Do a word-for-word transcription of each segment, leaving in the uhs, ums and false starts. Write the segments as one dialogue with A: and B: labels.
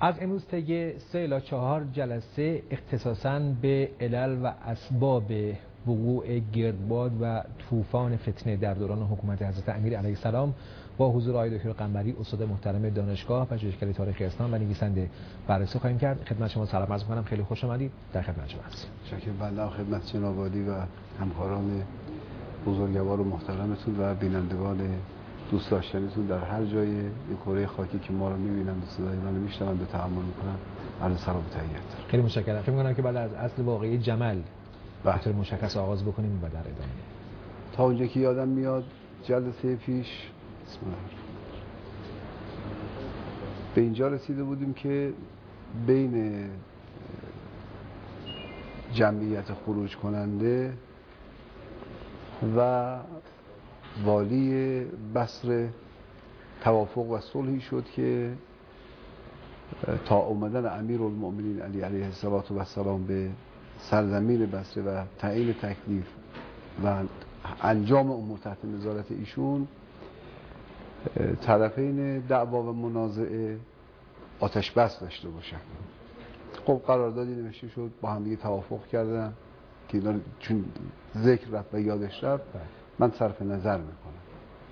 A: از امروز طی سه الی چهار جلسه اختصاصاً به علل و اسباب وقوع گردباد و طوفان فتنه در دوران حکومت حضرت امیر علیه السلام با حضور آقای دکتر قنبری استاد محترم دانشگاه پژوهشگر تاریخ اسلام و نویسنده بررسی خواهیم کرد. خدمت شما سلام عرض می‌کنم، خیلی خوش آمدید. در خدمت شما هستم.
B: شکر بنده خدمت جناب عالی و همکاران بزرگوار و محترمتون و بینندگان دوست داشتنیتون در هر جای این کره خاکی که ما رو می‌بینند و صدای منو می‌شنوند و تحمل می‌کنند. عرض سلام و تحیت.
A: خیلی متشکرم. فکر می‌کنم که بعد از اصل واقعی جمل به طور مشخص آغاز بکنیم و در ادامه
B: تا اونجا که یادم میاد جلسه پیش بسم الله به اینجا رسیده بودیم که بین جمعیت خروج کننده و والی بصره توافق و صلحی شد که تا اومدن امیرالمؤمنین علی علیه السلام به سرزمین بصره و تعیین تکلیف و انجام امور تحت نظارت ایشون، طرفین دعوا و منازعه آتش بس داشته باشن. خب قراردادی نوشته شد، با هم دیگه توافق کردن که چون ذکر رفت و یادش رفت من صرف نظر میکنم.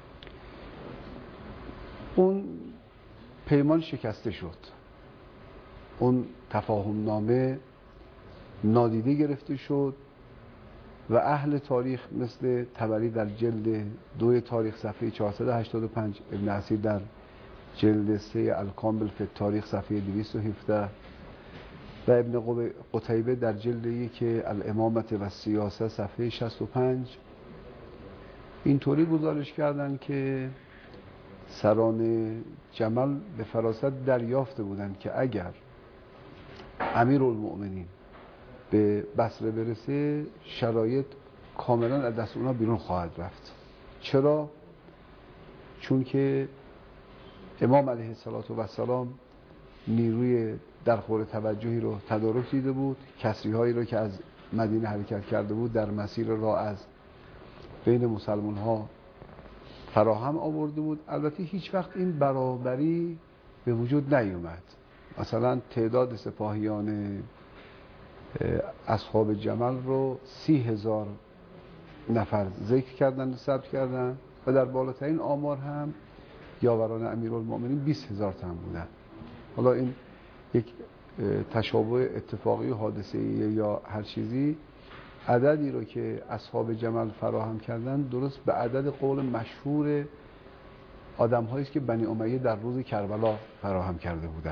B: اون پیمان شکسته شد، اون تفاهم نامه نادیده گرفته شد و اهل تاریخ مثل طبری در جلد دو تاریخ صفحه چهارصد و هشتاد و پنج، ابن اسیر در جلد سه الکامل فی تاریخ صفحه دویست و هفده و ابن قتیبه در جلد یک الامامت و سیاست صفحه شصت و پنج اینطوری گزارش کردن که سران جمل به فراست دریافته بودند که اگر امیرالمؤمنین به بصره برسه شرایط کاملا از دست اونا بیرون خواهد رفت. چرا؟ چون که امام علیه السلام نیروی درخور توجهی رو تدارک دیده بود، کسری هایی رو که از مدینه حرکت کرده بود در مسیر راه از بین مسلمان ها فراهم آورده بود. البته هیچ وقت این برابری به وجود نیومد. مثلا تعداد سپاهیان اصحاب جمل رو سی هزار نفر ذکر کردن و ثبت کردن و در بالاترین آمار هم یاوران امیرالمؤمنین بیست هزار تن بودن. حالا این یک تشابه اتفاقی و حادثه‌ای یا هر چیزی، عددی رو که اصحاب جمل فراهم کردن درست به عدد قول مشهور آدم هایی است که بنی امیه در روز کربلا فراهم کرده بودن.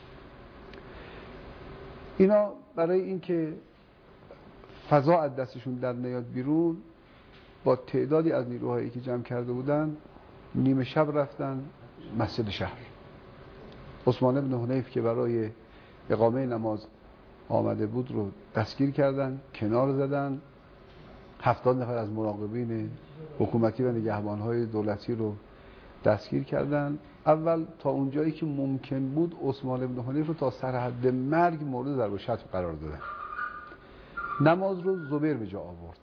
B: اینا برای اینکه فضا از دستشون در نیاد بیرون، با تعدادی از نیروهایی که جمع کرده بودن نیمه شب رفتن مسجد شهر. عثمان بن حنیف که برای اقامه نماز آمده بود رو دستگیر کردن، کنار زدن. هفتاد نفر از مراقبین حکومتی و نگهبانهای دولتی رو دستگیر کردن. اول تا اونجایی که ممکن بود عثمان بن حنیف رو تا سرحد مرگ مورد ضرب و شتم قرار دادن. نماز رو زبیر به جا آورد.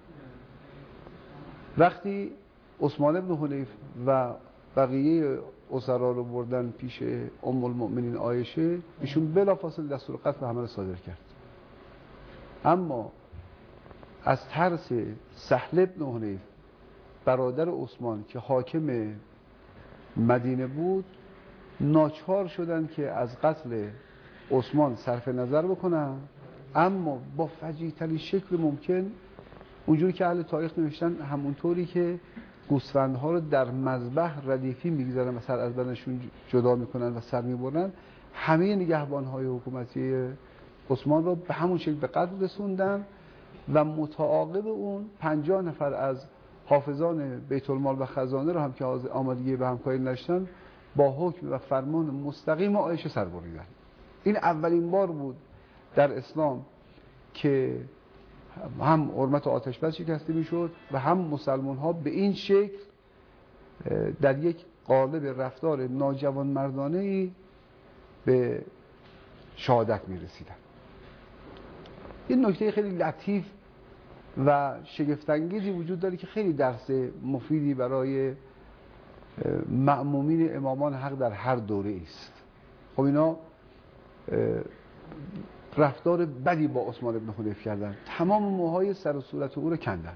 B: وقتی عثمان بن حنیف و بقیه اسرا رو بردن پیش ام المؤمنین عایشه، ایشون بلافاصله دستور قتل همه رو صادر کرد. اما از ترس سهل بن حنیف برادر عثمان که حاکم مدینه بود، ناچار شدن که از قتل عثمان صرف نظر بکنن، اما با فجیع‌ترین شکل ممکن، اونجوری که اهل تاریخ نوشتن همونطوری که گوسفندها رو در مذبح ردیفی میگذارن و سر از بدنشون جدا میکنن و سر میبرن، همه نگهبانهای حکومتی عثمان رو به همون شکل به قتل رسوندن و متعاقب اون پنجاه نفر از حافظان بیت المال و خزانه رو هم که آمادگی به همکاری نداشتن با حکم و فرمان مستقیم عایشه سر بریدن. این اولین بار بود در اسلام که هم حرمت آتش بس شکسته میشد و هم مسلمان ها به این شکل در یک قالب رفتار ناجوان مردانه‌ای به شهادت می رسیدن. این نکته خیلی لطیف و شگفت‌انگیزی وجود داره که خیلی درس مفیدی برای مأمومین امامان حق در هر دوره است. خب اینا رفتار بدی با عثمان بن حنیف کردن، تمام موهای سر و صورت او رو کندن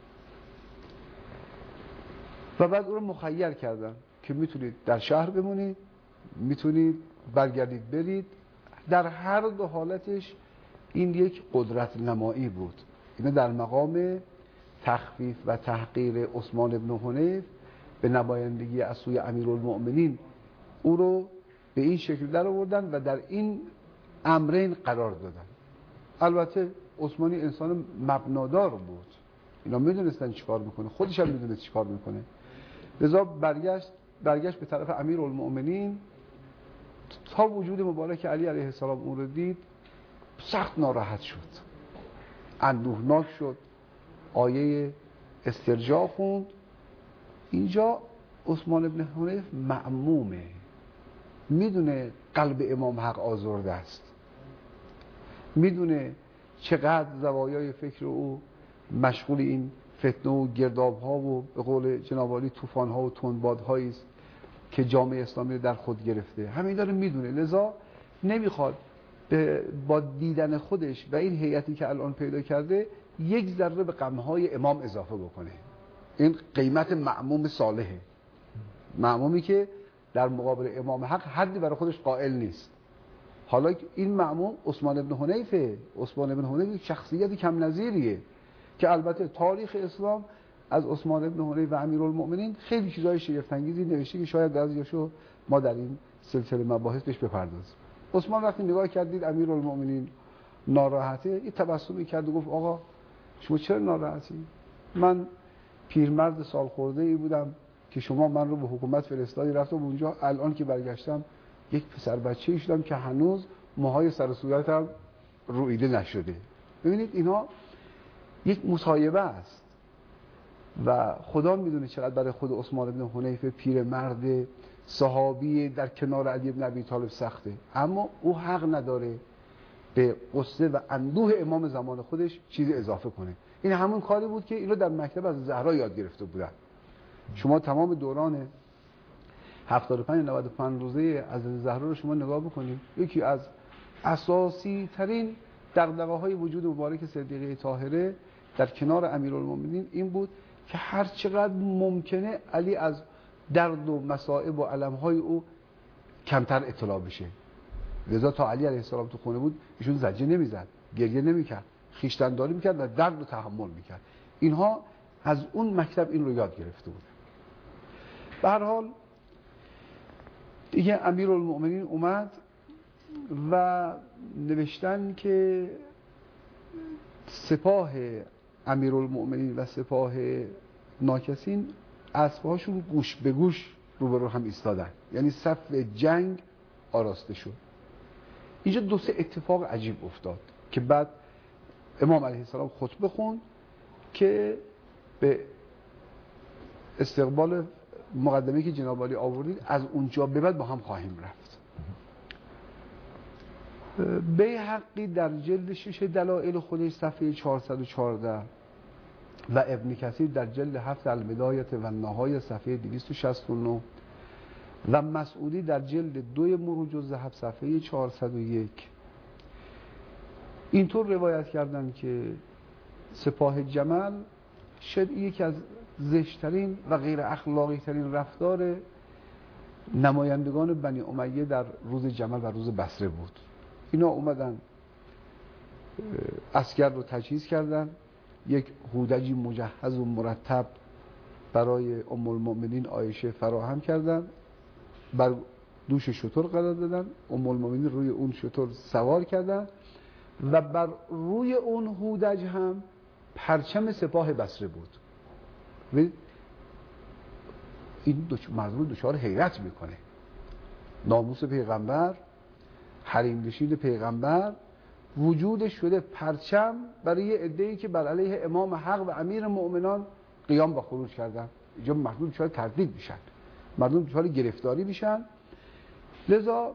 B: و بعد او رو مخیر کردن که میتونید در شهر بمونید، میتونید برگردید برید. در هر دو حالتش این یک قدرت نمایی بود. اینا در مقام تخفیف و تحقیر عثمان بن حنیف به نمایندگی از سوی امیرالمؤمنین او رو به این شکل در آوردن و در این امرین قرار دادن. البته عثمانی انسان مبنادار بود، اینا میدونستن چیکار میکنه، خودش هم میدونست چیکار میکنه. لذا برگشت برگشت به طرف امیرالمؤمنین. تا وجود مبارک علی علیه السلام اون رو دید سخت ناراحت شد، اندوهناک شد، آیه استرجاع خوند. اینجا عثمان بن حنیف معمومه، میدونه قلب امام حق آزرده است، میدونه چقدر زوایای فکر او مشغول این فتنه و گرداب ها و به قول جناب عالی طوفان ها و تندبادهایی است که جامعه اسلامی در خود گرفته. همین داره میدونه، لذا نمیخواد با دیدن خودش و این هیئتی که الان پیدا کرده یک ذره به غمهای امام اضافه بکنه. این قیمت معموم صالحه، معمومی که در مقابل امام حق حدی برای خودش قائل نیست. حالا این معموم عثمان بن حنیفه. عثمان بن حنیف شخصیت کم نظیریه که البته تاریخ اسلام از عثمان بن حنیف و امیرالمؤمنین خیلی چیزای شگفت انگیزی نوشته که شاید بعضیاشو ما در این سلسله مباحث بهش بپردازیم. عثمان وقتی نگاه کردید امیرالمؤمنین ناراحته، یه تبسمی کرد و گفت آقا شما چرا ناراحتی؟ من پیرمرد سال خورده ای بودم که شما من رو به حکومت فرستادی، رفتم اونجا، الان که برگشتم یک پسر بچه‌ای شدم که هنوز موهای سر و صورتم رویده نشده. ببینید اینا یک مصایبه است و خدا میدونه چقدر برای خود عثمان بن حنیف پیرمرد صحابی در کنار علی بن ابی طالب سخته، اما او حق نداره به قصه و اندوه امام زمان خودش چیزی اضافه کنه. این همون کاری بود که اینو در مکتب از زهرا یاد گرفته بودن. شما تمام دوران هفتاد و پنج نود و پنج روزه از زهرا رو شما نگاه بکنید، یکی از اساسی ترین دغدغه‌های وجود مبارک صدیقه طاهره در کنار امیرالمومنین این بود که هر چقدر ممکنه علی از درد و مصائب و علم‌های او کمتر اطلاع بشه. لذا تا علی علیه السلام تو خونه بود ایشون زجه نمیزد، گریه نمیکرد، خویشتن‌داری میکرد و درد رو تحمل میکرد. اینها از اون مکتب این رو یاد گرفته بود. به هر حال دیگه امیرالمؤمنین اومد و نوشتن که سپاه امیرالمؤمنین و سپاه ناکسین اسبهاشون گوش به گوش روبرو هم ایستادن، یعنی صف جنگ آراسته شد. اینجا دو سه اتفاق عجیب افتاد که بعد امام علیه السلام خطبه خوند که به استقبال مقدمه‌ای که جناب عالی آوردید از اونجا به بعد با هم خواهیم رفت. بیهقی در جلد شش دلائل خودش صفحه چهارصد و چهارده و ابن کثیر در جلد هفت البدایه و النهایه صفحه دویست و شصت و نه و مسعودی در جلد دو مروج الذهب صفحه چهارصد و یک اینطور روایت کردن که سپاه جمل شد یکی از زشترین و غیر اخلاقی ترین رفتار نمایندگان بنی امیه در روز جمل و روز بصره بود. اینا اومدن عسکر رو تجهیز کردن، یک هودجی مجهز و مرتب برای ام المؤمنین عایشه فراهم کردن، بر دوش شتر قرار دادن، ام المؤمنین روی اون شتر سوار کردن و بر روی اون هودج هم پرچم سپاه بصره بود. این مردم دچار حیرت میکنه. ناموس پیغمبر، حریم نشین پیغمبر، وجودش شده پرچم برای عده‌ای که بر علیه امام حق و امیر مؤمنان قیام با خروج کردن. اینجا مردم دچار تردید میشن، مردم دچار گرفتاری میشن. لذا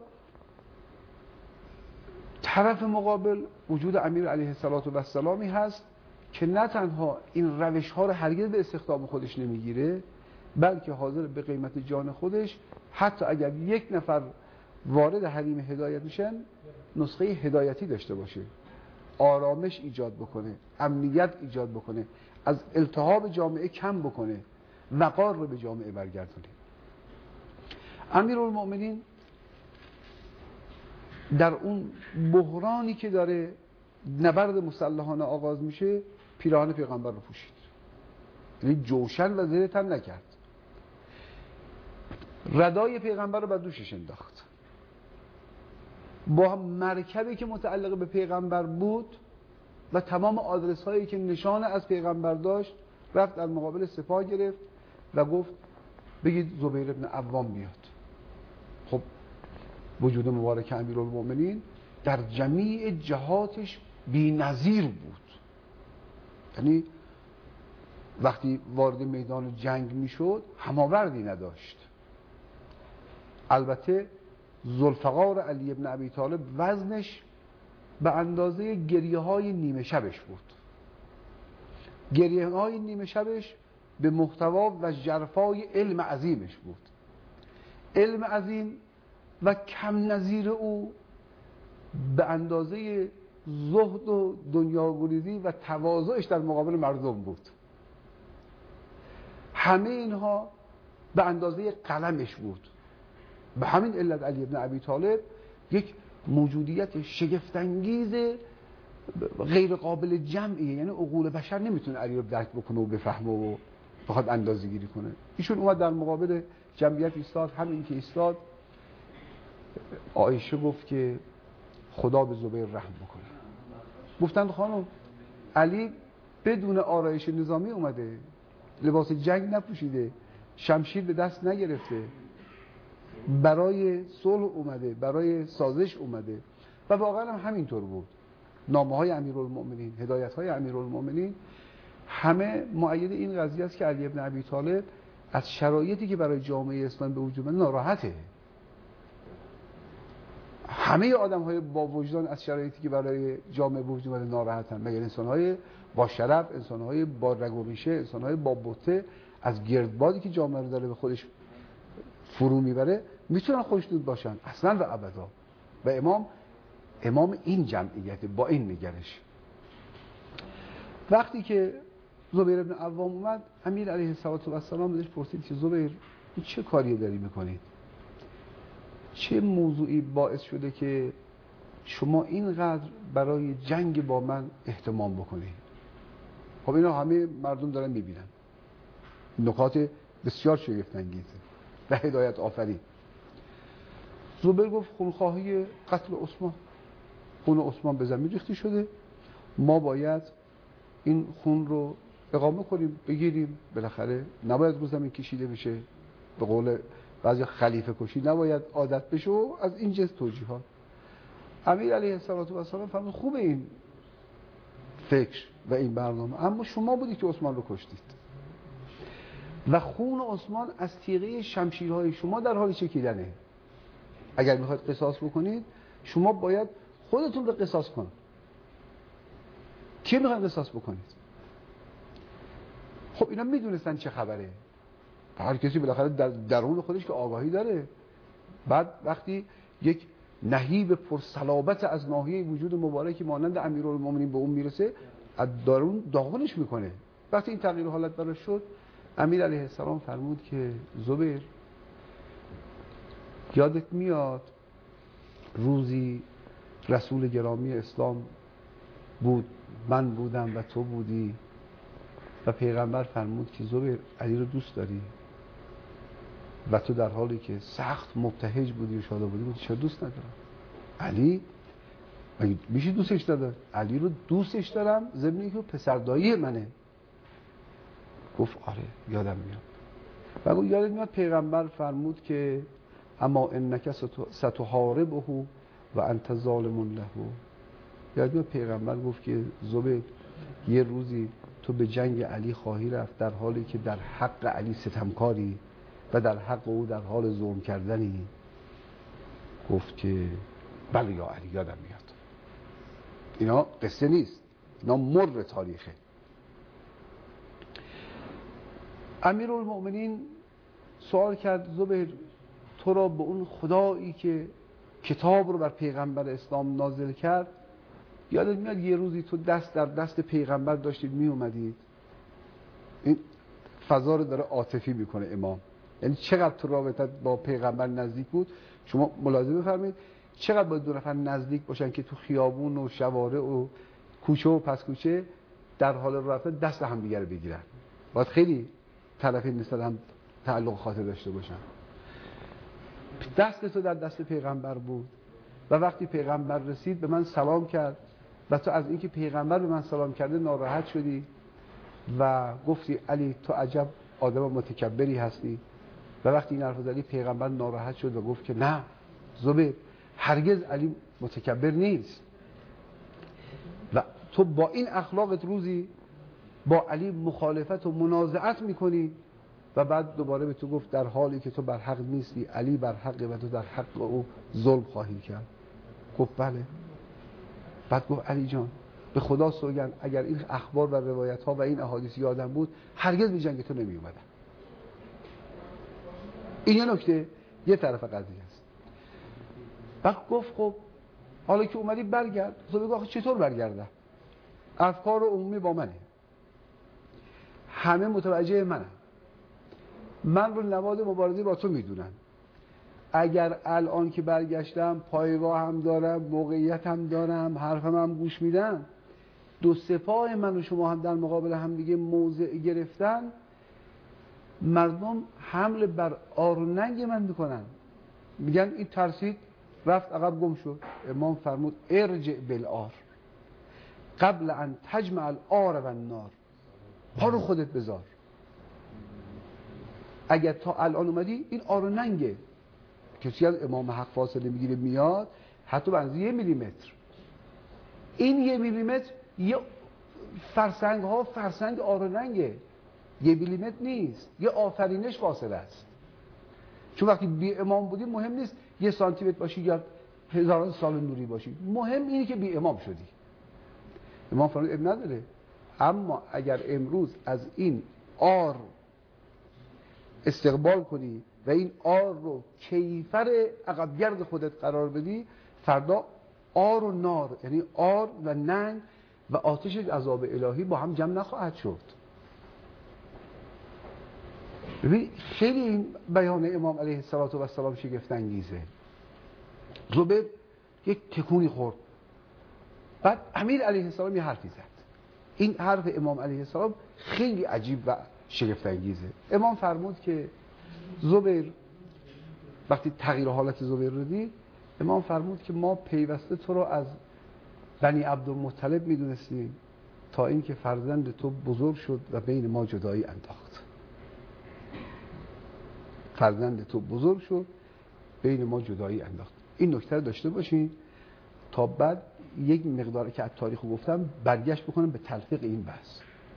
B: طرف مقابل وجود امیر علیه السلامی هست که نه تنها این روش ها رو هرگز به استخدام خودش نمیگیره، بلکه حاضر به قیمت جان خودش حتی اگر یک نفر وارد حریم هدایت میشن نسخه هدایتی داشته باشه، آرامش ایجاد بکنه، امنیت ایجاد بکنه، از التهاب جامعه کم بکنه، وقار رو به جامعه برگردونه. امیرالمؤمنین در اون بحرانی که داره نبرد مسلحانه آغاز میشه پیراهن پیغمبر رو پوشید، یعنی جوشن و زیر تن نکرد، ردای پیغمبر رو بر دوشش انداخت، با مرکبی که متعلق به پیغمبر بود و تمام آدرس هایی که نشانه از پیغمبر داشت رفت در مقابل سپاه گرفت و گفت بگید زبیر ابن عوام بیاد. خب وجود مبارک امیرالمؤمنین در جمیع جهاتش بی‌نظیر بود، یعنی وقتی وارد میدان جنگ میشد هماوردی نداشت. البته ذوالفقار علی ابن ابی طالب وزنش به اندازه گریه های نیمه شبش بود، گریه های نیمه شبش به محتوا و ژرفای علم عظیمش بود. علم عظیم و کم نظیر او به اندازه زهد و دنیاگریزی و تواضعش در مقابل مردم بود. همه اینها به اندازه قلمش بود. به همین علت علی ابن ابی طالب یک موجودیت شگفت‌انگیز غیر قابل جمعیه، یعنی عقول بشر نمیتونه علی رو درک بکنه و بفهمه و بخواد اندازه گیری کنه. ایشون اومد در مقابل جمعیت ایستاد، همین که ایستاد عایشه گفت که خدا به زبیر رحم بکنه. گفتند خانم علی بدون آرایش نظامی اومده، لباس جنگ نپوشیده، شمشیر به دست نگرفته، برای صلح اومده، برای سازش اومده و واقعا هم همینطور بود. نامه های امیرالمؤمنین، هدایت های امیرالمؤمنین همه مؤید این قضیه است که علی ابن ابی طالب از شرایطی که برای جامعه اسلام به وجود اومده ناراحته. همه آدم های با وجدان از شرایطی که برای جامعه به وجود اومده ناراحتن، مگر انسان های با شرف، انسان های با رگ و ریشه، انسان های با بته از گردبادی که جامعه رو داره به خودش فرو میبره میتونن خوشنود باشن اصلا و ابدا. و امام امام این جمعیت با این نگرش. وقتی که زبیر ابن عوام اومد امیر علیه السلام ازش پرسید که زبیر این چه کاری داری میکنید؟ چه موضوعی باعث شده که شما اینقدر برای جنگ با من اهتمام بکنید؟ خب اینا همه مردم دارن میبینن، نکات بسیار شگفت انگیزه و هدایت آفرین. زبیر گفت خونخواهی قتل عثمان، خون عثمان به زمین ریخته شده، ما باید این خون رو اقامه کنیم، بگیریم، بالاخره نباید رو زمین کشیده بشه، به قول بعضی خلیفه کشی نباید عادت بشه و از این جنس توجیهات. امیر علیه السلام فرمود خوبه این فکر و این برنامه، اما شما بودید که عثمان رو کشتید و خون عثمان از تیغه شمشیرهای شما در حال چکیدنه. اگر میخواید قصاص بکنید شما باید خودتون رو قصاص کنید. کی میخواید قصاص بکنید؟ خب اینا میدونستن چه خبره، هر کسی بالاخره در درون خودش که آگاهی داره. بعد وقتی یک نهیب پرصلابت از ناحیه وجود مبارکی مانند امیرالمومنین به اون میرسه، از درون داغونش میکنه. وقتی این تغییر حالت براش شد امیر علیه السلام فرمود که زبیر یادت میاد روزی رسول گرامی اسلام بود، من بودم و تو بودی و پیغمبر فرمود که زبیر علی رو دوست داری؟ و تو در حالی که سخت مبتهج بودی و شاده بودی گفتی چرا دوست ندارم؟ علی میشه دوستش داره؟ علی رو دوستش دارم ضمن اینکه پسر دایی منه. گفت آره یادم میاد. و گفت یادت میاد پیغمبر فرمود که اما انک ستحاربه و انت ظالم له. یادت میاد پیغمبر گفت که زبیر یه روزی تو به جنگ علی خواهی رفت در حالی که در حق علی ستمکاری و در حق او در حال ظلم کردنی. گفت که بله یا علی یادم میاد. اینا قصه نیست، اینا مر تاریخه. امیرالمؤمنین سوال کرد زبیر تو را به اون خدایی که کتاب رو بر پیغمبر اسلام نازل کرد. یادت میاد یه روزی تو دست در دست پیغمبر داشتید می اومدید؟ این فضا رو داره عاطفی میکنه امام، یعنی چقدر تو رابطت با پیغمبر نزدیک بود. شما ملاحظه بفرمایید چقدر باید دو نفر نزدیک باشن که تو خیابون و شوارع و کوچه و پس کوچه در حال رفتن دست هم دیگه رو بگیرن. باید خیلی طرفین نسبت هم تعلق خاطر داشته باشن. دست تو در دست پیغمبر بود و وقتی پیغمبر رسید به من سلام کرد و تو از اینکه پیغمبر به من سلام کرده ناراحت شدی و گفتی علی تو عجب آدم متکبری هستی. و وقتی این حرف زدی پیغمبر ناراحت شد و گفت که نه زبیر، هرگز علی متکبر نیست و تو با این اخلاقت روزی با علی مخالفت و منازعت میکنی. و بعد دوباره به تو گفت در حالی که تو بر حق نیستی علی بر حقه و تو در حق او ظلم خواهی کرد. گفت بله. بعد گفت علی جان به خدا سوگند اگر این اخبار و روایت ها و این احادیث یادم بود هرگز به جنگ تو نمی اومدم. این یه نکته، یه طرف قضیه است. بعد گفت خب حالا که اومدی برگرد. تو بگو آخه چطور برگردم؟ افکار عمومی با منه، همه متوجه منم، من رو نواد مبارزه با تو میدونن. اگر الان که برگشتم پایگاه هم دارم، موقعیت هم دارم، حرفم هم گوش میدن، دو سپاه من و شما هم در مقابل هم دیگه موضع گرفتن، مردم حمله بر آرننگ من میکنن، میگن این ترسید رفت عقب گم شد. امام فرمود ارجع بالآر قبل ان تجمع الآر و النار. پا رو خودت بذار. اگر تا الان اومدی این آرننگه، کسی از امام حق فاصله میگیره میاد حتی به اندازه یه میلیمتر، این یه میلیمتر یه فرسنگ ها فرسنگ آرننگه، یه میلیمتر نیست، یه آفرینش فاصله است. چون وقتی بی امام بودی مهم نیست یه سانتی متر باشی یا هزاران سال نوری باشی، مهم اینه که بی امام شدی. امام فرمود اب نداره، اما اگر امروز از این آر استقبال کنی و این آر رو کیفر عقبگرد خودت قرار بدی، فردا آر و نار، یعنی آر و ننگ و آتش عذاب الهی با هم جمع نخواهد شد. ببین خیلی این بیان امام علیه السلام شگفت انگیزه. زبیر یک تکونی خورد، بعد امیر علیه السلام یه حرفی زد. این حرف امام علیه السلام خیلی عجیب و شگفت انگیزه. امام فرمود که زبیر، وقتی تغییر حالت زبیر رو دید، امام فرمود که ما پیوسته تو رو از بنی عبدالمطلب میدونستیم تا اینکه فرزند تو بزرگ شد و بین ما جدایی انداخت. فرزند تو بزرگ شد بین ما جدایی انداخت. این نکته رو داشته باشین تا بعد یک مقداری که از تاریخ گفتم برگشت بکنم به تلفیق این بحث.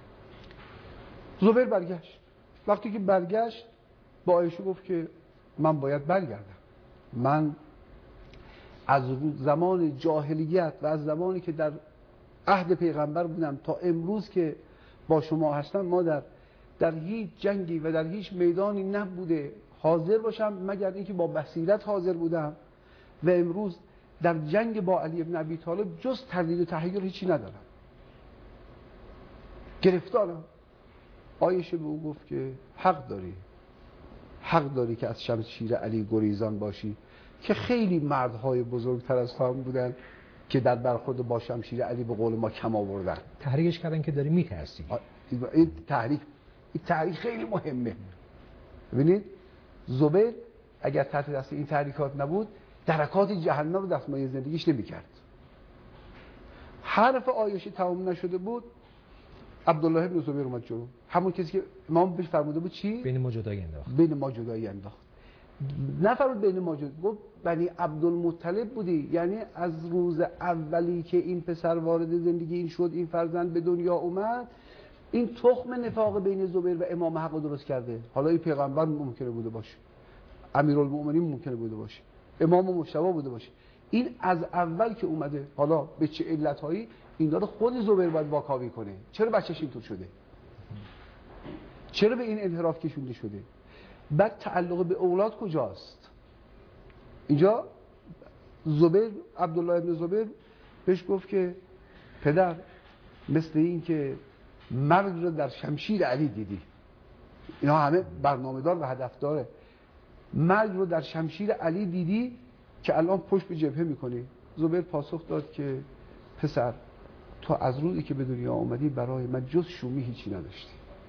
B: زبیر برگشت. وقتی که برگشت با عایشه گفت که من باید برگردم. من از زمان جاهلیت و از زمانی که در عهد پیغمبر بودم تا امروز که با شما هستم، ما در در هیچ جنگی و در هیچ میدانی نبوده حاضر باشم مگر اینکه با بصیرت حاضر بودم و امروز در جنگ با علی ابن ابی طالب جز تردید و تحیر هیچی ندارم. گرفتارم. عایشه به او گفت که حق داری، حق داری که از شمشیر علی گریزان باشی، که خیلی مردهای بزرگتر از تو هم بودن که در برخورد با شمشیر علی به قول ما کم آوردن.
A: تحریکش کردن که داری میترسی.
B: این تحریک این تحریک خیلی مهمه. ببینید زبیر اگر تحت دست این تحریکات نبود درکات جهنم رو دستمایه زندگیش نمی‌کرد. حرف عایشه تمام نشده بود، عبدالله ابن زبیر اومد جلو، همون کسی که امام بهش فرموده بود چی؟
A: بین ما جدایی انداخت.
B: بین ما جدایی انداخت. نفرمود بین ما جدایی، گفت بنی عبدالمطلب بودی، یعنی از روز اولی که این پسر وارد زندگی این شد، این فرزند به دنیا اومد، این تخم نفاق بین زبیر و امام حق درست کرده. حالا این پیغمبر ممکنه بوده باشه، امیرالمومنین ممکنه بوده باشه، امام مجتبی بوده باشه، این از اول که اومده، حالا به چه علتایی اینا رو خود زبیر باید واکاوی کنه. چرا بچه‌ش اینطور شده؟ چرا به این انحراف کشونده شده؟ بعد تعلق به اولاد کجاست؟ اینجا زبیر عبدالله ابن زبیر بهش گفت که پدر مثل این که مرگ رو در شمشیر علی دیدی. اینا همه برنامه‌دار و هدفداره. مرگ رو در شمشیر علی دیدی که الان پشت به جبهه میکنی. زبیر پاسخ داد که پسر تو از روزی که به دنیا آمدی برای من جز شومی هیچی نداشتی.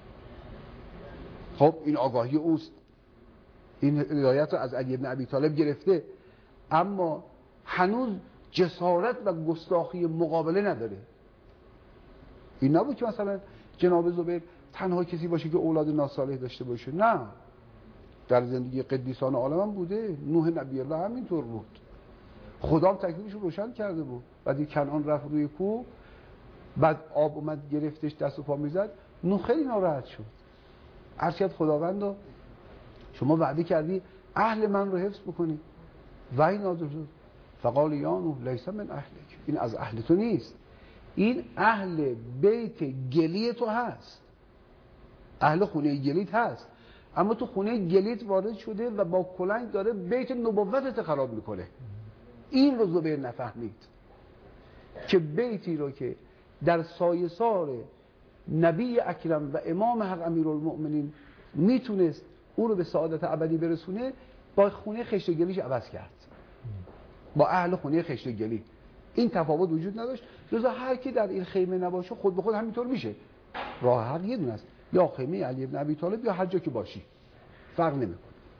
B: خب این آگاهی اوست، این هدایت رو از علی بن ابی طالب گرفته، اما هنوز جسارت و گستاخی مقابله نداره. این نبود که مثلا جناب زبیر تنها کسی باشه که اولاد ناصالح داشته باشه، نه، در زندگی قدیسان عالم هم بوده. نوح نبی الله همینطور بود، خدا هم تکلیفش رو روشن کرده بود. بعد کنعان رفت روی کوه، بعد آب اومد گرفتش دست و پا میزد، نوح خیلی ناراحت شد. عرض کرد خداوندا شما وعده کردی اهل من رو حفظ بکنی، وحی نازل شد فقال یا نوح لیس من اهلک، این از اهل تو نیست، این اهل بیت گلی تو هست، اهل خونه گلیت هست، اما تو خونه گلیت وارد شده و با کلنگ داره بیت نبوتت خراب میکنه. این رو زبیر نفهمید که بیتی رو که در سایه‌سار نبی اکرم و امام حق امیرالمؤمنین میتونست او رو به سعادت ابدی برسونه، با خونه خشت گلیش عوض کرد، با اهل خونه خشت گلی. این تفاوت وجود نداشت، جزا هر کی در این خیمه نباشه خود به خود همینطور میشه. راه حق یه دونه است، یا خیمه علی بن ابی طالب یا هر جا که باشی، فرق نمیکنه.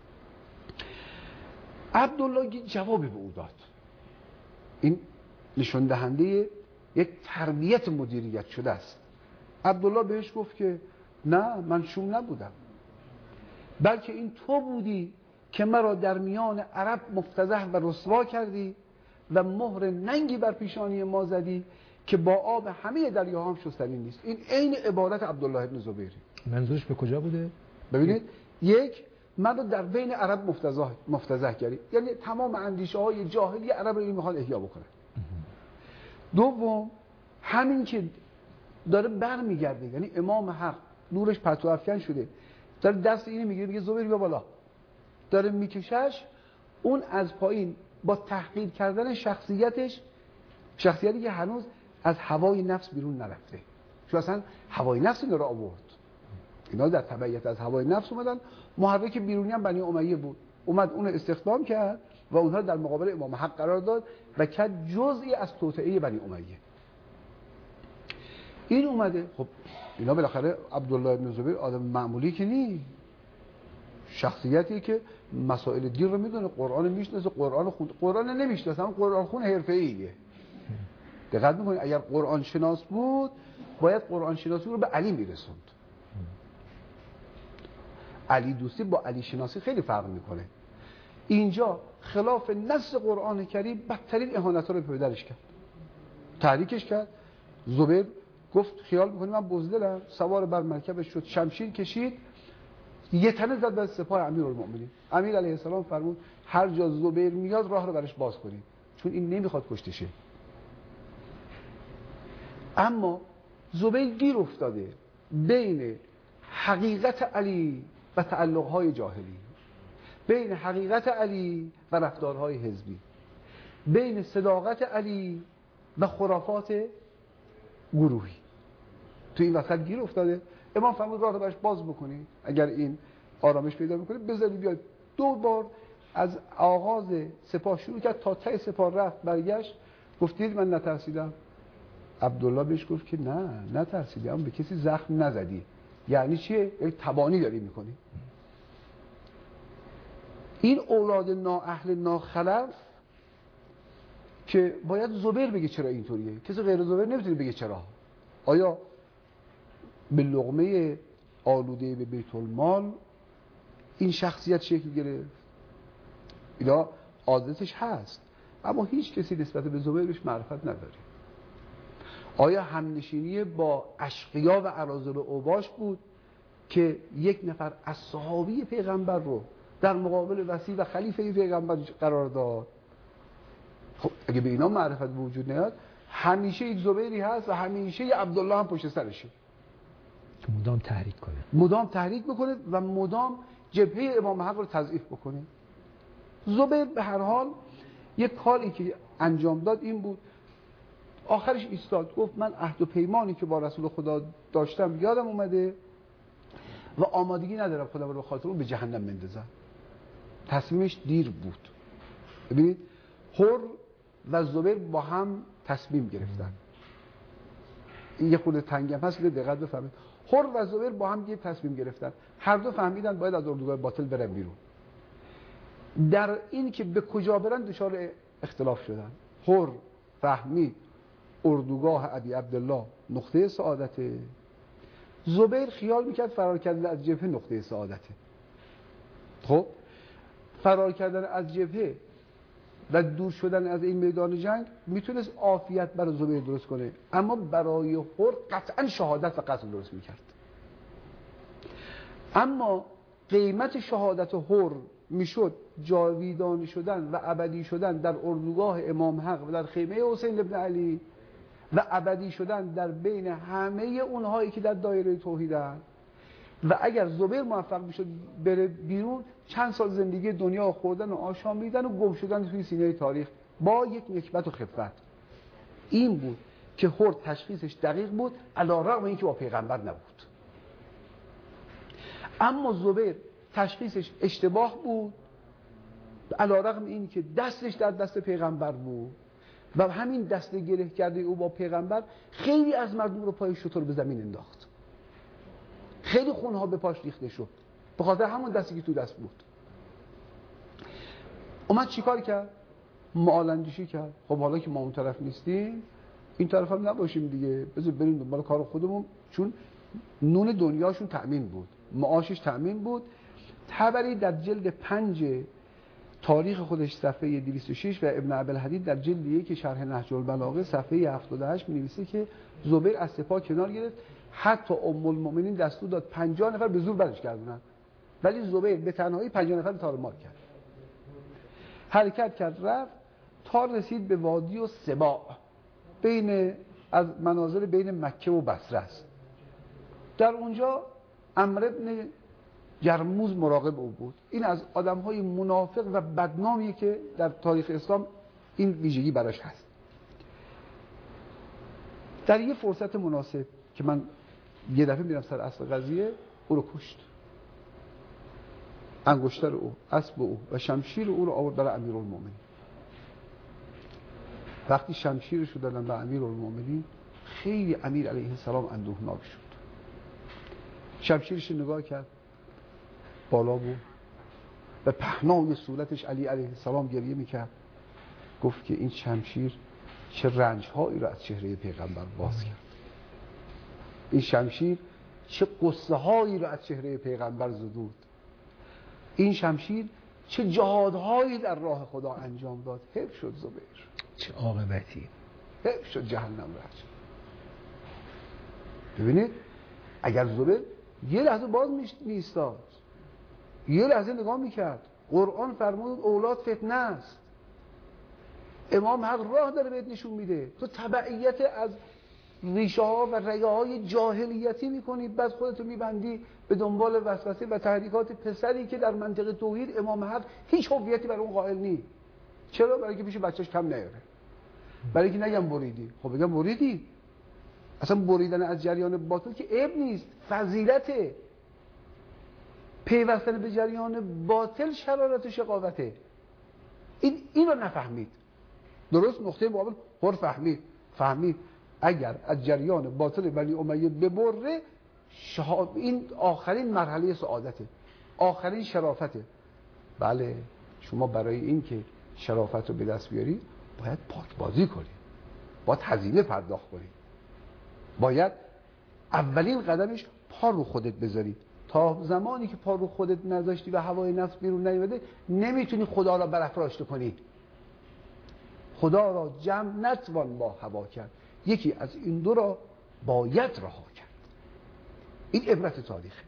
B: عبدالله جوابی به او داد. این نشون دهنده یک تربیت مدیریت شده است. عبدالله بهش گفت که نه، من شوم نبودم، بلکه این تو بودی که مرا در میان عرب مفتضح و رسوا کردی و مهر ننگی بر پیشانی ما زدی که با آب همه دریاها هم شستنی نیست. این عین عبارت عبدالله ابن زبیر.
A: منظورش به کجا بوده؟
B: ببینید، یک، من رو در بین عرب مفتضح مفتضح کردی، یعنی تمام اندیشه های جاهلی عرب رو این میخواد احیا بکنه. دوم، همین که داره برمیگرده، یعنی امام حق نورش پرتو افکن شده، داره دست اینو میگیره، میگه زبیر بیا بالا، داره میکشش، اون از پایین با تحقیر کردن شخصیتش، شخصیتی که هنوز از هوای نفس بیرون نرفته، چون اصلا هوای نفس اینا رو آورد. اینا در تبعیت از هوای نفس اومدن، محرک بیرونی هم بنی امیه بود، اومد اون استخدام کرد و اونها در مقابل امام حق قرار داد و کرد جزئی از توطئه بنی امیه. این اومده، خب اینا بالاخره عبدالله ابن زبیر آدم معمولی که نی، شخصیتی که مسائل دین رو میدونه، قرآن میشناسه، قرآن خون، قرآن نمیشناسه، اما قرآن خون حرفه‌ایه. دقت میکنید، اگر قرآن شناس بود باید قرآن شناسی رو به علی میرسوند. علی دوستی با علی شناسی خیلی فرق میکنه. اینجا خلاف نص قرآن کریم بدترین اهانت‌ها رو به پدرش کرد، تحریکش کرد. زبیر گفت خیال میکنی من بزدلم، سوار بر مرکبش شد، شمشیر کشید، یه تنه زد به سپاه امیرالمؤمنین. امیر علیه السلام فرمود هر جا زبیر میاد راه رو برش باز کنید، چون این نمیخواد کشته شه. اما زبیر گیر افتاده بین حقیقت علی و تعلقهای جاهلی، بین حقیقت علی و رفتارهای حزبی، بین صداقت علی و خرافات گروهی. تو این وسط گیر افتاده. امام فرمود راه رو برش باز بکنی، اگر این آرامش پیدا میکنه بذاری بیاد. دو بار از آغاز سپاه شروع کرد تا ته سپاه رفت برگشت، گفتید من نترسیدم. عبدالله بهش گفت که نه نترسیدی، اما به کسی زخم نزدی. یعنی چیه؟ یک تبانی داری میکنی. این اولاد نااهل ناخلف که باید زبیر بگه چرا اینطوریه، کسی غیر زبیر نمیتونه بگه چرا. آیا به لقمه آلوده به بیت المال این شخصیت شکل گرفت؟ اینا عادتش هست، اما هیچ کسی نسبت به زبیرش معرفت نداره. آیا همنشینی با اشقیا و اراذل اوباش بود که یک نفر از صحابی پیغمبر رو در مقابل وصی و خلیفه پیغمبر قرار داد؟ خب اگه به اینا معرفت وجود نیاد، همیشه یک زبیری هست و همیشه یک عبدالله هم پشت سرشه
A: که مدام تحریک کنه،
B: مدام تحریک بکنه و مدام جبهه امام حق رو تضعیف بکنه. زبیر به هر حال یک کاری که انجام داد این بود، آخرش ایستاد گفت من عهد و پیمانی که با رسول خدا داشتم یادم اومده و آمادگی ندارم خدا رو به خاطر اون به جهنم بندازم. تصمیمش دیر بود. ببینید حر و زبیر با هم تصمیم گرفتن. این یه خورده تنگم هست که دقت بفهمید. حر و زبیر با هم یه تصمیم گرفتن. هر دو فهمیدن باید از اردوگاه باطل برن بیرون. در این که به کجا برن دچار اختلاف شدن. حر فهمید اردوگاه ابی عبدالله نقطه سعادته. زبیر خیال میکرد فرار کردن از جبهه نقطه سعادته. خب فرار کردن از جبهه و دور شدن از این میدان جنگ میتونست عافیت برای زبیر درست کنه، اما برای حر قطعا شهادت و قتل درست میکرد. اما قیمت شهادت حر میشد جاویدانی شدن و ابدی شدن در اردوگاه امام حق و در خیمه حسین ابن علی و ابدی شدن در بین همه اونهایی که در دایره توحیدن. و اگر زبیر موفق میشد بره بیرون، چند سال زندگی دنیا خوردن و آشامیدن و گم شدن توی سینه تاریخ با یک نکبت و خفت. این بود که حر تشخیصش دقیق بود علی‌رغم اینکه با پیغمبر نبود. اما زبیر تشخیصش اشتباه بود علی‌رغم اینکه دستش در دست پیغمبر بود و همین دست گره کرده او با پیغمبر خیلی از مردم رو پای شتر به زمین انداخت. خیلی خونها به پاش ریخته شد به خاطر همون دستی که تو دست بود. اومد چیکار کرد؟ معالندشی کرد. خب حالا که ما اون طرف نیستیم این طرف هم نباشیم دیگه، بذار بریم دنبال کار خودمون، چون نون دنیاشون تأمین بود، معاشش تأمین بود. طبری در جلد پنج تاریخ خودش صفحه دویست و شش و ابن ابوالحدید در جلد یک شرح نهج البلاغه صفحه هفتاد و هشت می‌نویسه که زبیر از سپاه کنار گرفت، حتی ام المؤمنین دستور داد پنجاه نفر به زور برش گردونن، ولی زبیر به تنهایی پنجاه نفر تار مار کرد. حرکت کرد رفت تا رسید به وادی و سباع، بین از منازل بین مکه و بصره است. در اونجا عمرو بن جرموز مراقب او بود. این از آدم‌های منافق و بدنامیه که در تاریخ اسلام این ویژگی براش هست. در یه فرصت مناسب که من یه دفعه میرم سر اصل قضیه، او رو کشت. انگشتر او، اسب او و شمشیر او رو آورد برای امیرالمومنین. وقتی شمشیرش رو دادن به امیرالمومنین خیلی امیر علیه السلام اندوهناک شد. شمشیرش نگاه کرد بالا بود و پهنای صورتش علی علیه السلام گریه میکرد. گفت که این شمشیر چه رنجهایی رو از چهره پیغمبر باز کرد. این شمشیر چه قصه هایی رو از چهره پیغمبر زدود. این شمشیر چه جهادهایی در راه خدا انجام داد. حیف شد زبیر،
A: چه عاقبتی،
B: حیف شد جهنم رفت. ببینید اگر زبیر یه لحظه باز میستاد، یه لحظه نگاه میکرد، قرآن فرمود اولاد فتنه است، امام حق راه داره بهت نشون میده، تو تبعیت از ریشه ها و رگه های جاهلیتی میکنی، بعد خودتو میبندی به دنبال وسوسه و تحریکات پسری که در منطقه توحید امام حق هیچ هویتی بر اون قائل نیست. چرا؟ برای که پیش بچه‌اش کم نیاره، برای که نگم بریدی. خب بگم بریدی، اصلا بریدن از جریان باطل که عیب نیست، فضیلته. پیوستن به جریان باطل شرارت و شقاوته. این اینو نفهمید. درست نقطه مقابل پر فهمید. فهمید اگر از جریان باطل بنی امیه ببره، شها... این آخرین مرحله سعادته، آخرین شرافته. بله شما برای این که شرافت رو به دست بیاری باید پاکبازی کنی، باید هزینه پرداخت کنی، باید اولین قدمش پا رو خودت بذاری. تا زمانی که پا رو خودت نذاشتی و هوای نفس بیرون نیومده نمیتونی خدا را برافراشته کنی. خدا را جمع نتوان با هوا کرد، یکی از این دو را باید رها کرد. این عبرت تاریخه.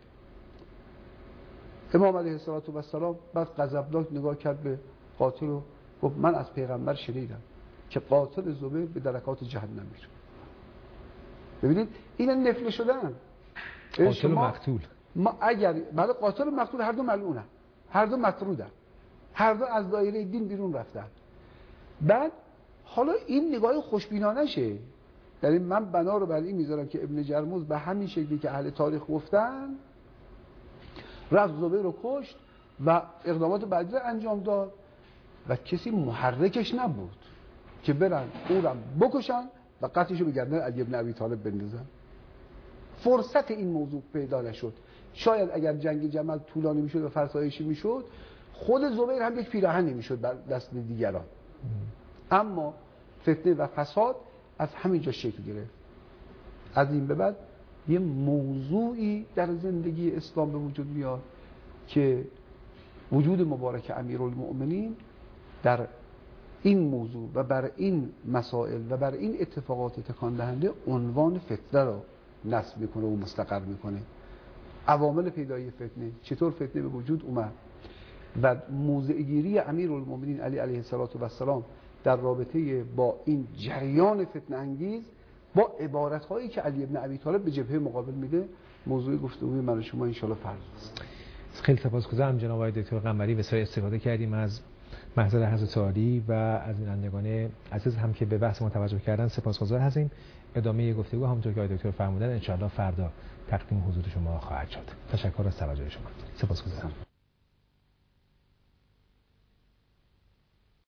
B: امام علیه السلام بعد غضبناک نگاه کرد به قاتل و گفت من از پیغمبر شنیدم که قاتل زبیر به درکات جهنم میره. ببینید اینا نفله شدن.
A: قاتل و مقتول،
B: ما اگر بعد قاتل و مقتول هر دو ملعونن، هر دو مطرودن، هر دو از دایره دین بیرون رفتن. بعد حالا این نگاه خوشبینانه شه، یعنی من بنا رو بر این میذارم که ابن جرموز به همین شکلی که اهل تاریخ گفتن رفت زبیر رو کشت و اقدامات بعدی رو انجام داد و کسی محرکش نبود که برن او رو بکشن و قتلش رو به گردن علی بن ابی طالب بندازن. فرصت این موضوع پیدا نشد. شاید اگر جنگ جمل طولانی میشد و فرسایشی میشد خود زبیر هم یک پیراهن نمیشد بر دست دیگران. اما فتنه و فساد از همینجا شکل گرفت. از این به بعد یه موضوعی در زندگی اسلام به وجود میاد که وجود مبارک امیرالمؤمنین در این موضوع و بر این مسائل و بر این اتفاقات تکان دهنده عنوان فتنه را نصب میکنه و مستقر میکنه. عوامل پیدایی فتنه، چطور فتنه به وجود اومد و موضع‌گیری امیرالمؤمنین علی علیه السلام در رابطه با این جریان فتنه انگیز با عبارت‌هایی که علی بن ابی طالب به جبهه مقابل میده موضوع گفتگوی من و شما ان شاءالله فردا است.
A: خیلی سپاسگزارم جناب آقای دکتر قمری، بسیار استفاده کردیم از محضر حضرت عالی و از بینندگان عزیز هم که به بحث ما توجه کردن سپاسگزار هستیم. ادامه گفتگو همونطور که آقای دکتر فرمودن ان شاءالله فردا تقدیم حضور شما خواهد شد. تشکر از توجه شما. سپاسگزارم.